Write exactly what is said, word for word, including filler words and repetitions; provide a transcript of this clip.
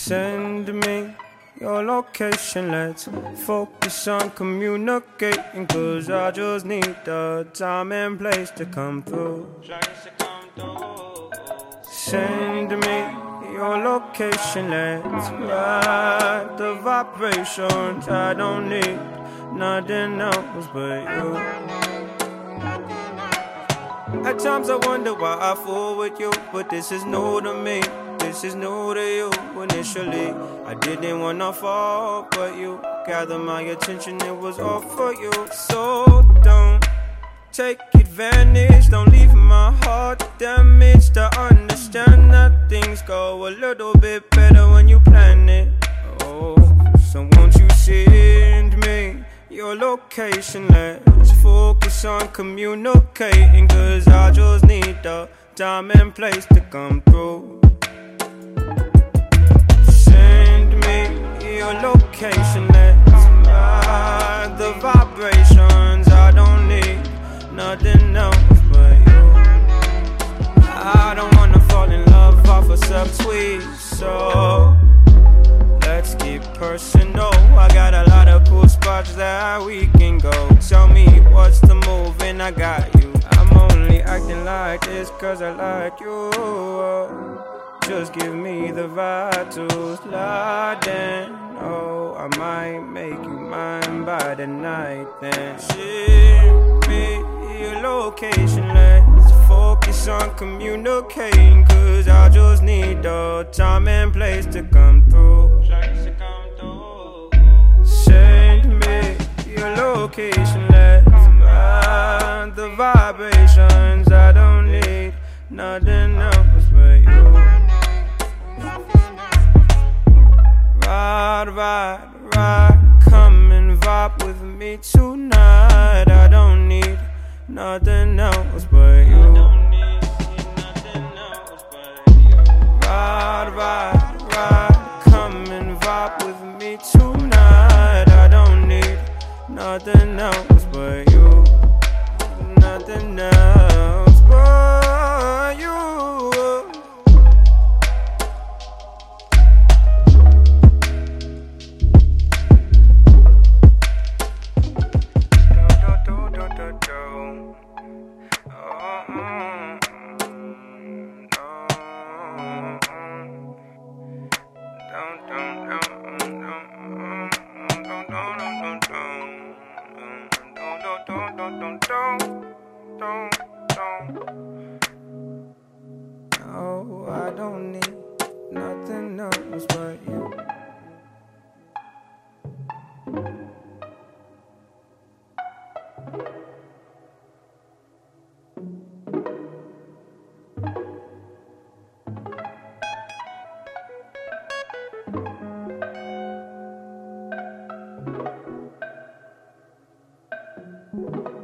Send me your location, let's focus on communicating, cause I just need the time and place to come through. Send me your location, let's ride the vibrations. I don't need nothing else but you. At times I wonder why I fool with you, but this is new to me. This is new to you. Initially, I didn't wanna fall, but you gathered my attention, it was all for you. So don't take advantage, don't leave my heart damaged. I understand that things go a little bit better when you plan it. Oh, so won't you send me your location? Let's focus on communicating, cause I just need the time and place to come through. Your location, let's ride the vibrations. I don't need nothing else but you. I don't wanna fall in love off a subtweet, so let's keep personal. I got a lot of cool spots that we can go. Tell me what's the move and I got you. I'm only acting like this cause I like you. Just give me the vibe to slide in. Oh, I might make you mine by the night then. Share me your location, let's focus on communicating, cause I just need the time and place to come through. Send me your location, let's ride the vibrations. I don't need nothing else but you. Ride, ride, ride, come and vibe with me tonight. I don't need nothing else but you. Ride, ride, ride, come and vibe with me tonight. I don't need nothing else but you. Nothing else but you. No, I don't need nothing else but you. Thank you.